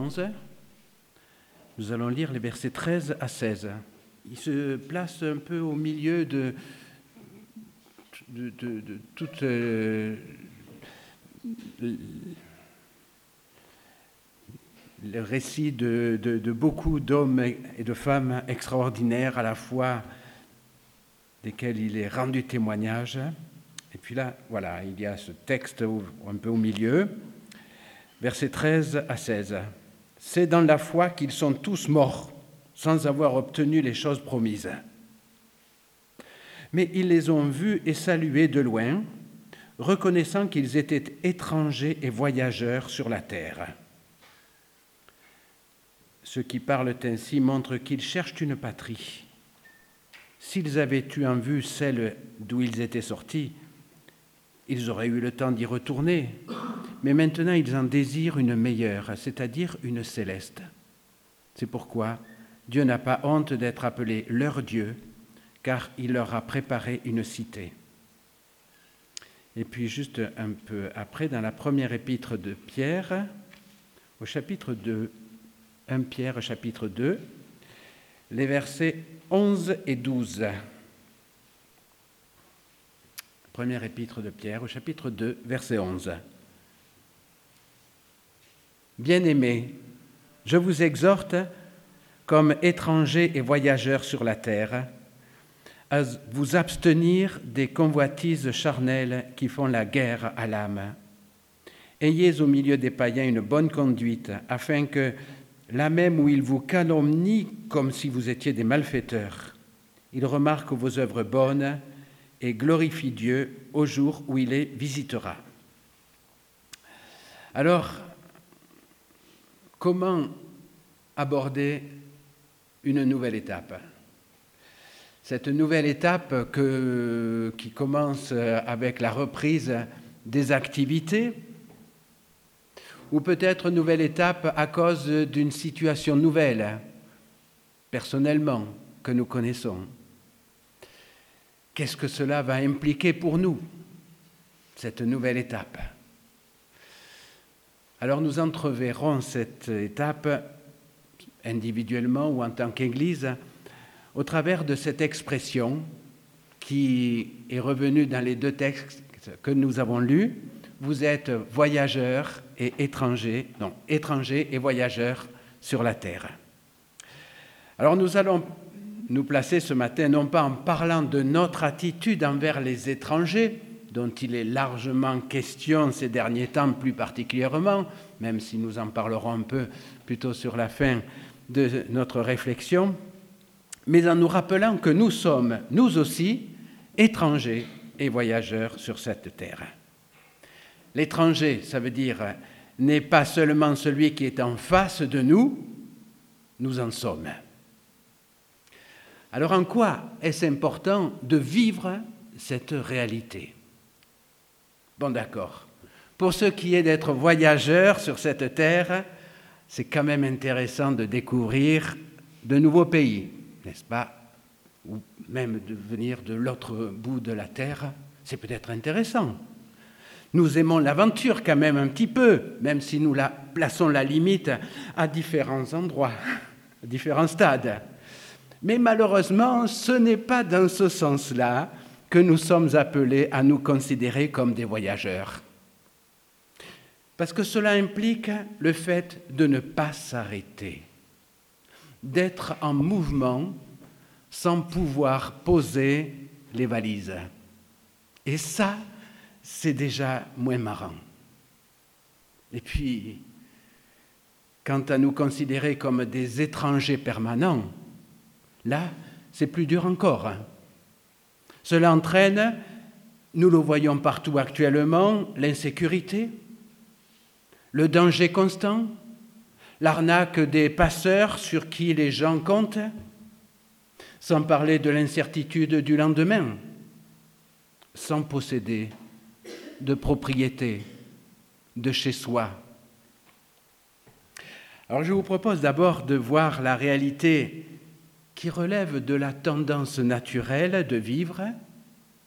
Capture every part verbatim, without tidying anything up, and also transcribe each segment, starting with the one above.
onze. Nous allons lire les versets treize à seize. Il se place un peu au milieu de, de, de, de toute euh, le récit de, de, de beaucoup d'hommes et de femmes extraordinaires à la fois, desquels il est rendu témoignage. Et puis là, voilà, il y a ce texte un peu au milieu, versets treize à seize. « C'est dans la foi qu'ils sont tous morts, sans avoir obtenu les choses promises. Mais ils les ont vus et salués de loin, reconnaissant qu'ils étaient étrangers et voyageurs sur la terre. Ceux qui parlent ainsi montrent qu'ils cherchent une patrie. S'ils avaient eu en vue celle d'où ils étaient sortis, ils auraient eu le temps d'y retourner, mais maintenant ils en désirent une meilleure, c'est-à-dire une céleste. C'est pourquoi Dieu n'a pas honte d'être appelé leur Dieu, car il leur a préparé une cité. » Et puis juste un peu après, dans la première épître de Pierre, au chapitre deux, premier Pierre chapitre deux, les versets onze et douze. Première épître de Pierre, au chapitre deux, verset onze. « Bien-aimés, je vous exhorte, comme étrangers et voyageurs sur la terre, à vous abstenir des convoitises charnelles qui font la guerre à l'âme. Ayez au milieu des païens une bonne conduite, afin que, là même où ils vous calomnient comme si vous étiez des malfaiteurs, ils remarquent vos œuvres bonnes et glorifient Dieu au jour où il les visitera. » Alors, comment aborder une nouvelle étape ? Cette nouvelle étape que, qui commence avec la reprise des activités, ou peut-être une nouvelle étape à cause d'une situation nouvelle, personnellement, que nous connaissons. Qu'est-ce que cela va impliquer pour nous, cette nouvelle étape ? Alors nous entreverrons cette étape individuellement ou en tant qu'Église au travers de cette expression qui est revenue dans les deux textes que nous avons lus. Vous êtes voyageurs et étrangers, non, étrangers et voyageurs sur la terre. Alors nous allons nous placer ce matin, non pas en parlant de notre attitude envers les étrangers, dont il est largement question ces derniers temps plus particulièrement, même si nous en parlerons un peu plutôt sur la fin de notre réflexion, mais en nous rappelant que nous sommes, nous aussi, étrangers et voyageurs sur cette terre. L'étranger, ça veut dire, n'est pas seulement celui qui est en face de nous, nous en sommes. Alors en quoi est-ce important de vivre cette réalité ? Bon, d'accord. Pour ce qui est d'être voyageurs sur cette terre, c'est quand même intéressant de découvrir de nouveaux pays, n'est-ce pas ? Ou même de venir de l'autre bout de la terre, c'est peut-être intéressant. Nous aimons l'aventure quand même un petit peu, même si nous la plaçons la limite à différents endroits, à différents stades. Mais malheureusement, ce n'est pas dans ce sens-là que nous sommes appelés à nous considérer comme des voyageurs. Parce que cela implique le fait de ne pas s'arrêter, d'être en mouvement sans pouvoir poser les valises. Et ça, c'est déjà moins marrant. Et puis, quant à nous considérer comme des étrangers permanents, là, c'est plus dur encore. Cela entraîne, nous le voyons partout actuellement, l'insécurité, le danger constant, l'arnaque des passeurs sur qui les gens comptent, sans parler de l'incertitude du lendemain, sans posséder de propriété, de chez soi. Alors je vous propose d'abord de voir la réalité qui relève de la tendance naturelle de vivre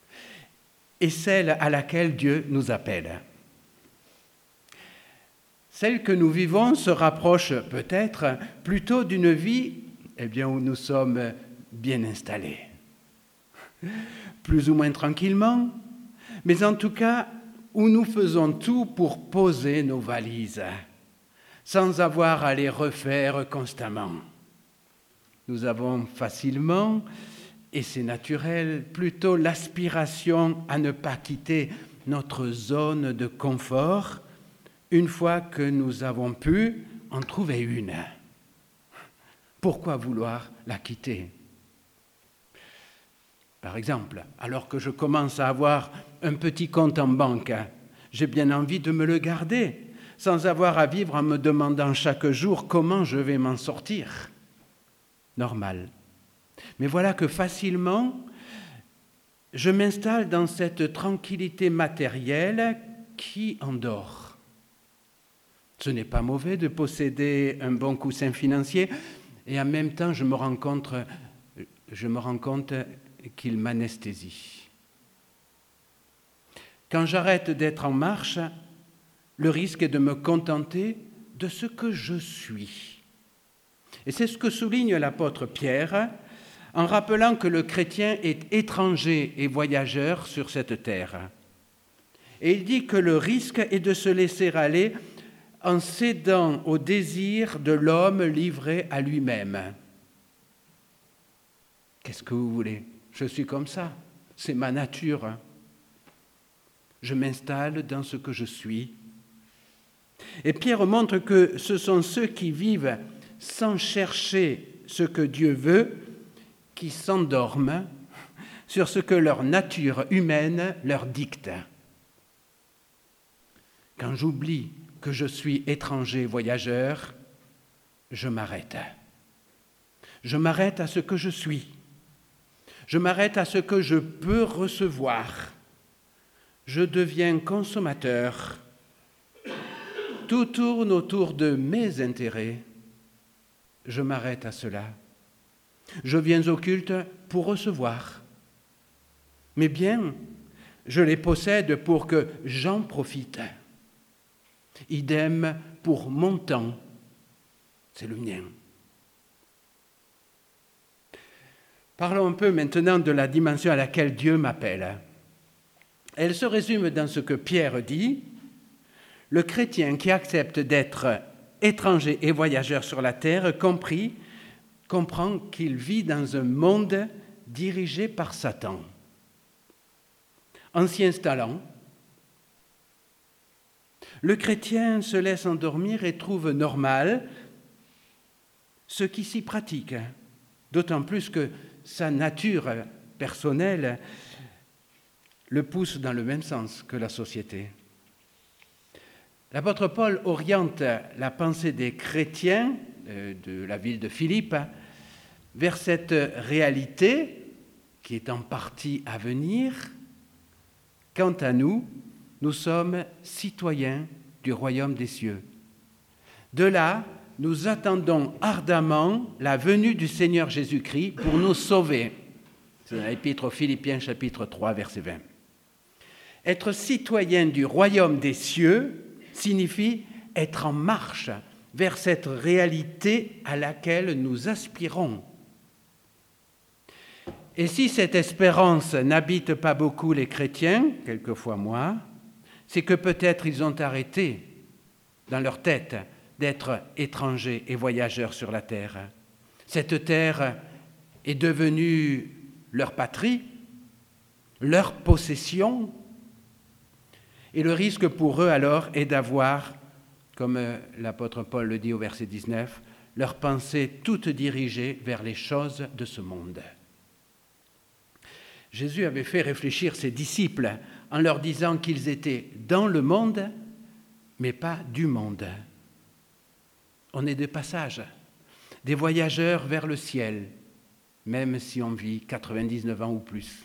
et celle à laquelle Dieu nous appelle. Celle que nous vivons se rapproche peut-être plutôt d'une vie eh bien, où nous sommes bien installés, plus ou moins tranquillement, mais en tout cas où nous faisons tout pour poser nos valises, sans avoir à les refaire constamment. Nous avons facilement, et c'est naturel, plutôt l'aspiration à ne pas quitter notre zone de confort une fois que nous avons pu en trouver une. Pourquoi vouloir la quitter ? Par exemple, alors que je commence à avoir un petit compte en banque, j'ai bien envie de me le garder, sans avoir à vivre en me demandant chaque jour comment je vais m'en sortir. Normal. Mais voilà que facilement, je m'installe dans cette tranquillité matérielle qui endort. Ce n'est pas mauvais de posséder un bon coussin financier et en même temps, je me rends compte, je me rends compte qu'il m'anesthésie. Quand j'arrête d'être en marche, le risque est de me contenter de ce que je suis. Et c'est ce que souligne l'apôtre Pierre en rappelant que le chrétien est étranger et voyageur sur cette terre. Et il dit que le risque est de se laisser aller en cédant au désir de l'homme livré à lui-même. Qu'est-ce que vous voulez ? Je suis comme ça, c'est ma nature. Je m'installe dans ce que je suis. Et Pierre montre que ce sont ceux qui vivent sans chercher ce que Dieu veut, qui s'endorment sur ce que leur nature humaine leur dicte. Quand j'oublie que je suis étranger voyageur, je m'arrête. Je m'arrête à ce que je suis. Je m'arrête à ce que je peux recevoir. Je deviens consommateur. Tout tourne autour de mes intérêts. Je m'arrête à cela. Je viens au culte pour recevoir. Mes biens, je les possède pour que j'en profite. Idem pour mon temps. C'est le mien. Parlons un peu maintenant de la dimension à laquelle Dieu m'appelle. Elle se résume dans ce que Pierre dit. Le chrétien qui accepte d'être étranger et voyageur sur la terre compris, comprend qu'il vit dans un monde dirigé par Satan. En s'y installant, le chrétien se laisse endormir et trouve normal ce qui s'y pratique, d'autant plus que sa nature personnelle le pousse dans le même sens que la société. L'apôtre Paul oriente la pensée des chrétiens de la ville de Philippe vers cette réalité qui est en partie à venir. Quant à nous, nous sommes citoyens du royaume des cieux. De là, nous attendons ardemment la venue du Seigneur Jésus-Christ pour nous sauver. C'est dans l'Épître aux Philippiens, chapitre trois, verset vingt. Être citoyen du royaume des cieux signifie être en marche vers cette réalité à laquelle nous aspirons. Et si cette espérance n'habite pas beaucoup les chrétiens, quelquefois moi, c'est que peut-être ils ont arrêté dans leur tête d'être étrangers et voyageurs sur la terre. Cette terre est devenue leur patrie, leur possession, et le risque pour eux alors est d'avoir, comme l'apôtre Paul le dit au verset dix-neuf, leurs pensées toutes dirigées vers les choses de ce monde. Jésus avait fait réfléchir ses disciples en leur disant qu'ils étaient dans le monde, mais pas du monde. On est des passages, des voyageurs vers le ciel, même si on vit quatre-vingt-dix-neuf ans ou plus.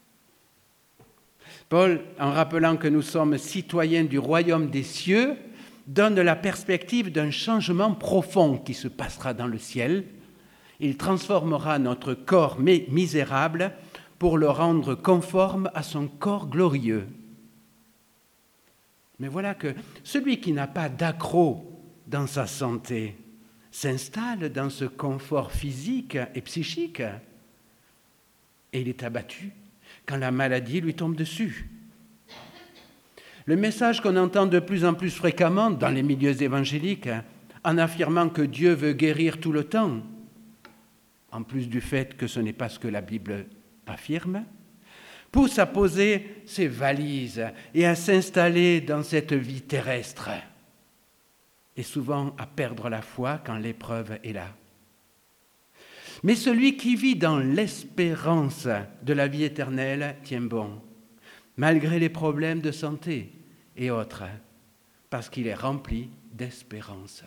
Paul, en rappelant que nous sommes citoyens du royaume des cieux, donne la perspective d'un changement profond qui se passera dans le ciel. Il transformera notre corps misérable pour le rendre conforme à son corps glorieux. Mais voilà que celui qui n'a pas d'accroc dans sa santé s'installe dans ce confort physique et psychique et il est abattu quand la maladie lui tombe dessus. Le message qu'on entend de plus en plus fréquemment dans les milieux évangéliques, en affirmant que Dieu veut guérir tout le temps, en plus du fait que ce n'est pas ce que la Bible affirme, pousse à poser ses valises et à s'installer dans cette vie terrestre, et souvent à perdre la foi quand l'épreuve est là. Mais celui qui vit dans l'espérance de la vie éternelle tient bon, malgré les problèmes de santé et autres, parce qu'il est rempli d'espérance.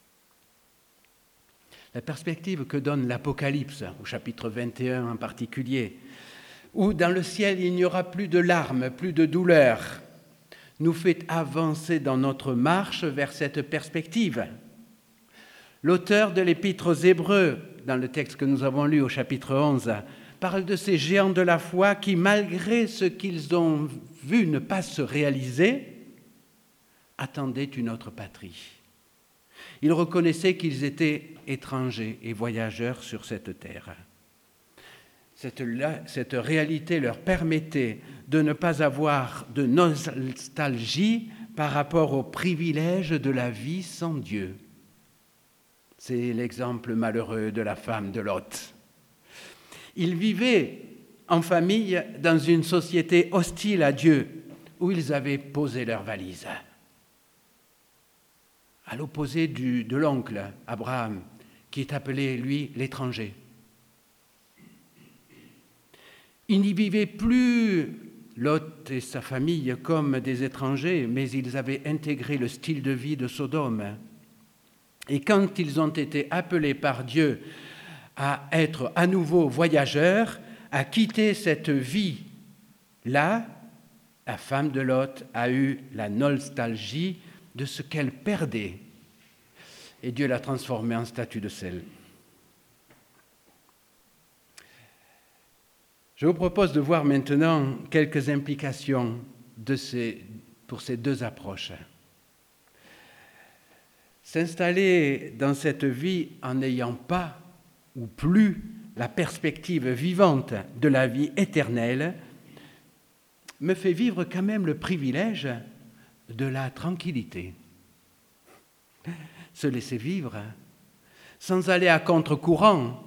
La perspective que donne l'Apocalypse, au chapitre vingt et un en particulier, où dans le ciel il n'y aura plus de larmes, plus de douleurs, nous fait avancer dans notre marche vers cette perspective. L'auteur de l'Épître aux Hébreux, dans le texte que nous avons lu au chapitre onze, parle de ces géants de la foi qui, malgré ce qu'ils ont vu ne pas se réaliser, attendaient une autre patrie. Ils reconnaissaient qu'ils étaient étrangers et voyageurs sur cette terre. Cette, cette réalité leur permettait de ne pas avoir de nostalgie par rapport au privilège de la vie sans Dieu. C'est l'exemple malheureux de la femme de Lot. Ils vivaient en famille dans une société hostile à Dieu, où ils avaient posé leurs valises. À l'opposé du, de l'oncle Abraham, qui est appelé, lui, l'étranger. Ils n'y vivaient plus, Lot et sa famille, comme des étrangers, mais ils avaient intégré le style de vie de Sodome. Et quand ils ont été appelés par Dieu à être à nouveau voyageurs, à quitter cette vie-là, la femme de Lot a eu la nostalgie de ce qu'elle perdait. Et Dieu l'a transformée en statue de sel. Je vous propose de voir maintenant quelques implications de ces, pour ces deux approches. S'installer dans cette vie en n'ayant pas ou plus la perspective vivante de la vie éternelle me fait vivre quand même le privilège de la tranquillité. Se laisser vivre sans aller à contre-courant,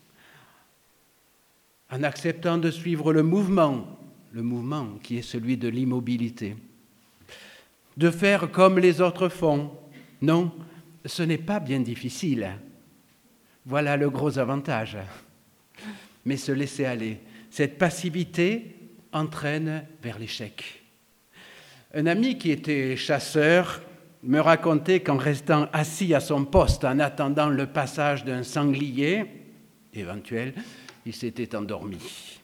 en acceptant de suivre le mouvement, le mouvement qui est celui de l'immobilité. De faire comme les autres font. Non, ce n'est pas bien difficile. Voilà le gros avantage. Mais se laisser aller, cette passivité entraîne vers l'échec. Un ami qui était chasseur me racontait qu'en restant assis à son poste en attendant le passage d'un sanglier éventuel, il s'était endormi.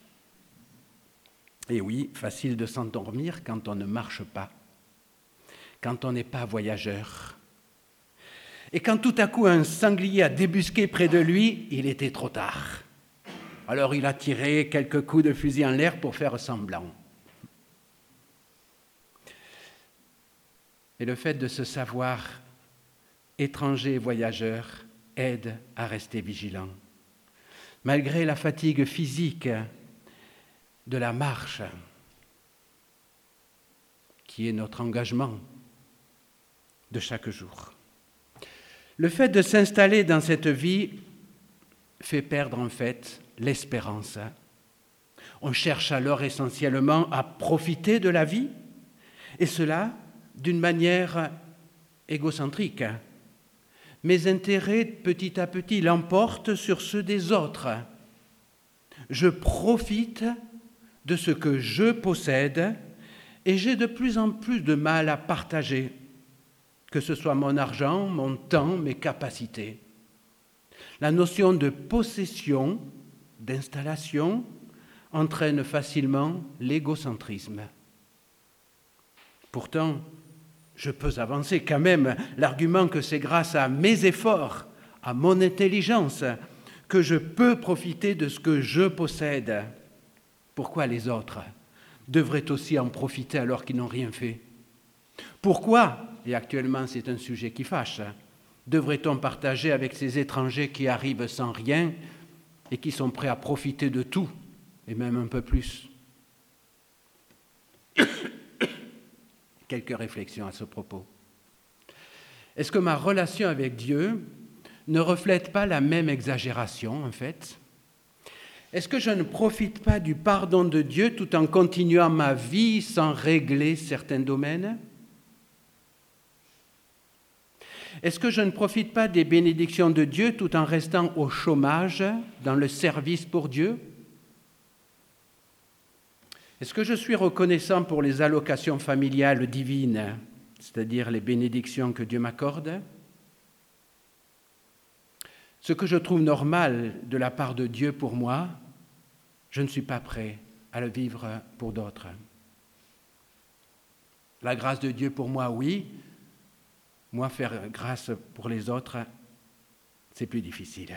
Et oui, facile de s'endormir quand on ne marche pas, quand on n'est pas voyageur. Et quand tout à coup un sanglier a débusqué près de lui, il était trop tard. Alors il a tiré quelques coups de fusil en l'air pour faire semblant. Et le fait de se savoir étranger et voyageur aide à rester vigilant. Malgré la fatigue physique de la marche, qui est notre engagement de chaque jour. Le fait de s'installer dans cette vie fait perdre en fait l'espérance. On cherche alors essentiellement à profiter de la vie, et cela d'une manière égocentrique. Mes intérêts, petit à petit, l'emportent sur ceux des autres. Je profite de ce que je possède et j'ai de plus en plus de mal à partager, que ce soit mon argent, mon temps, mes capacités. La notion de possession, d'installation, entraîne facilement l'égocentrisme. Pourtant, je peux avancer quand même l'argument que c'est grâce à mes efforts, à mon intelligence, que je peux profiter de ce que je possède. Pourquoi les autres devraient aussi en profiter alors qu'ils n'ont rien fait? Pourquoi, et actuellement c'est un sujet qui fâche, devrait-on partager avec ces étrangers qui arrivent sans rien et qui sont prêts à profiter de tout, et même un peu plus? Quelques réflexions à ce propos. Est-ce que ma relation avec Dieu ne reflète pas la même exagération, en fait? Est-ce que je ne profite pas du pardon de Dieu tout en continuant ma vie sans régler certains domaines? Est-ce que je ne profite pas des bénédictions de Dieu tout en restant au chômage dans le service pour Dieu? Est-ce que je suis reconnaissant pour les allocations familiales divines, c'est-à-dire les bénédictions que Dieu m'accorde? Ce que je trouve normal de la part de Dieu pour moi, je ne suis pas prêt à le vivre pour d'autres. La grâce de Dieu pour moi, oui. Moi, faire grâce pour les autres, c'est plus difficile.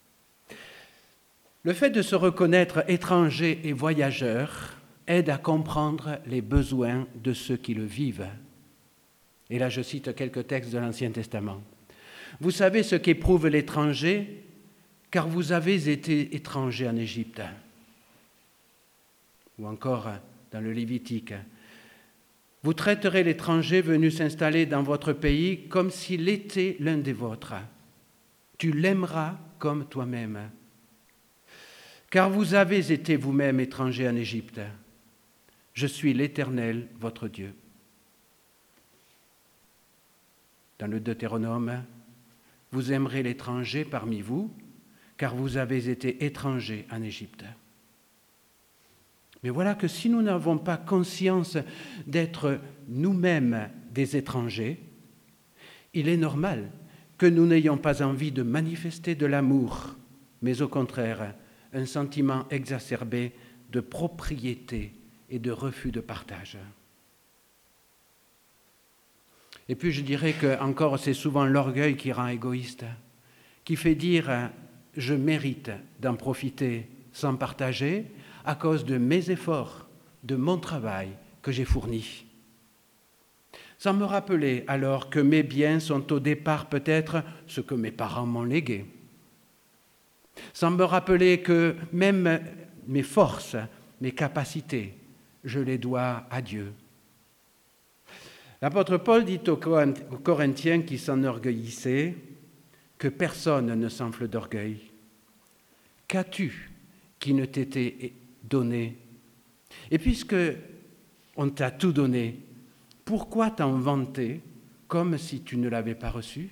Le fait de se reconnaître étranger et voyageur aide à comprendre les besoins de ceux qui le vivent. Et là, je cite quelques textes de l'Ancien Testament. Vous savez ce qu'éprouve l'étranger, car vous avez été étranger en Égypte. Ou encore dans le Lévitique. Vous traiterez l'étranger venu s'installer dans votre pays comme s'il était l'un des vôtres. Tu l'aimeras comme toi-même. Car vous avez été vous-même étranger en Égypte. Je suis l'Éternel, votre Dieu. Dans le Deutéronome, vous aimerez l'étranger parmi vous, car vous avez été étrangers en Égypte. Mais voilà que si nous n'avons pas conscience d'être nous-mêmes des étrangers, il est normal que nous n'ayons pas envie de manifester de l'amour, mais au contraire, un sentiment exacerbé de propriété et de refus de partage. Et puis je dirais que encore c'est souvent l'orgueil qui rend égoïste, qui fait dire « je mérite d'en profiter sans partager » à cause de mes efforts, de mon travail que j'ai fourni. Sans me rappeler alors que mes biens sont au départ peut-être ce que mes parents m'ont légué. Sans me rappeler que même mes forces, mes capacités, je les dois à Dieu. L'apôtre Paul dit aux Corinthiens qui s'enorgueillissaient que personne ne s'enfle d'orgueil. Qu'as-tu qui ne t'était donné? Et puisque on t'a tout donné, pourquoi t'en vanter comme si tu ne l'avais pas reçu?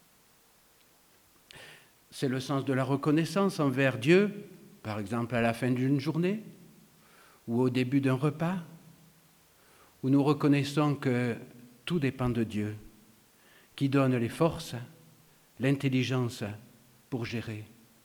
C'est le sens de la reconnaissance envers Dieu, par exemple à la fin d'une journée ou au début d'un repas, où nous reconnaissons que tout dépend de Dieu, qui donne les forces, l'intelligence pour gérer.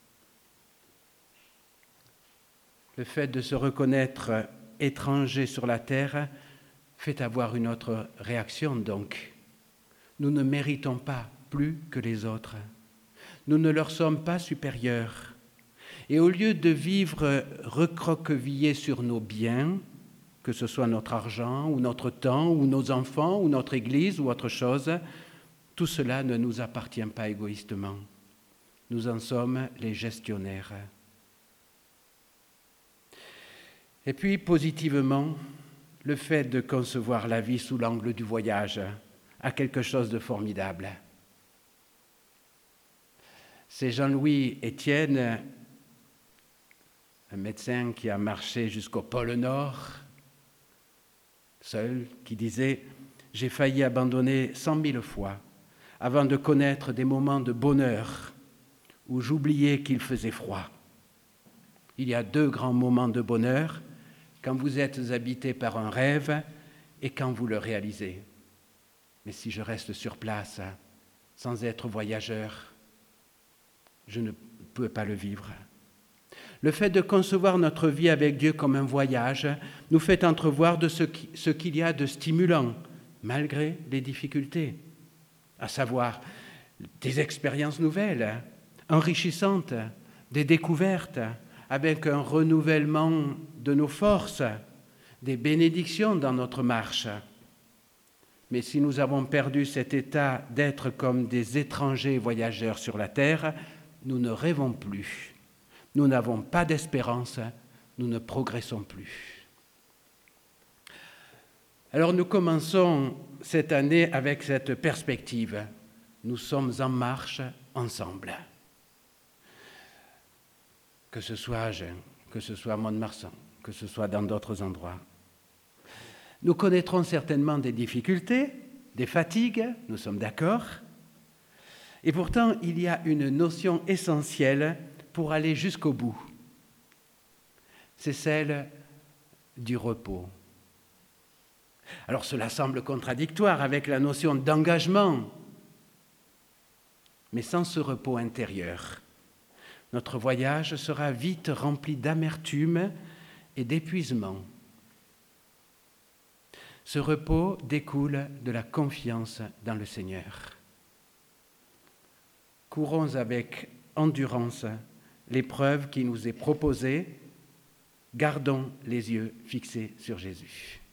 Le fait de se reconnaître étranger sur la terre fait avoir une autre réaction donc. Nous ne méritons pas plus que les autres. Nous ne leur sommes pas supérieurs. Et au lieu de vivre recroquevillés sur nos biens, que ce soit notre argent ou notre temps ou nos enfants ou notre église ou autre chose, tout cela ne nous appartient pas égoïstement. Nous en sommes les gestionnaires. Et puis, positivement, le fait de concevoir la vie sous l'angle du voyage a quelque chose de formidable. C'est Jean-Louis Étienne, un médecin qui a marché jusqu'au pôle Nord, seul, qui disait « J'ai failli abandonner cent mille fois avant de connaître des moments de bonheur où j'oubliais qu'il faisait froid. Il y a deux grands moments de bonheur, quand vous êtes habité par un rêve et quand vous le réalisez. Mais si je reste sur place, sans être voyageur, je ne peux pas le vivre. » Le fait de concevoir notre vie avec Dieu comme un voyage nous fait entrevoir de ce, qui, ce qu'il y a de stimulant, malgré les difficultés, à savoir des expériences nouvelles, enrichissantes, des découvertes, avec un renouvellement de nos forces, des bénédictions dans notre marche. Mais si nous avons perdu cet état d'être comme des étrangers voyageurs sur la terre, nous ne rêvons plus. Nous n'avons pas d'espérance, nous ne progressons plus. Alors nous commençons cette année avec cette perspective. Nous sommes en marche ensemble. Que ce soit à Agen, que ce soit à Mont-de-Marsan, que ce soit dans d'autres endroits. Nous connaîtrons certainement des difficultés, des fatigues, nous sommes d'accord. Et pourtant, il y a une notion essentielle pour aller jusqu'au bout. C'est celle du repos. Alors cela semble contradictoire avec la notion d'engagement, mais sans ce repos intérieur, notre voyage sera vite rempli d'amertume et d'épuisement. Ce repos découle de la confiance dans le Seigneur. Courons avec endurance l'épreuve qui nous est proposée. Gardons les yeux fixés sur Jésus.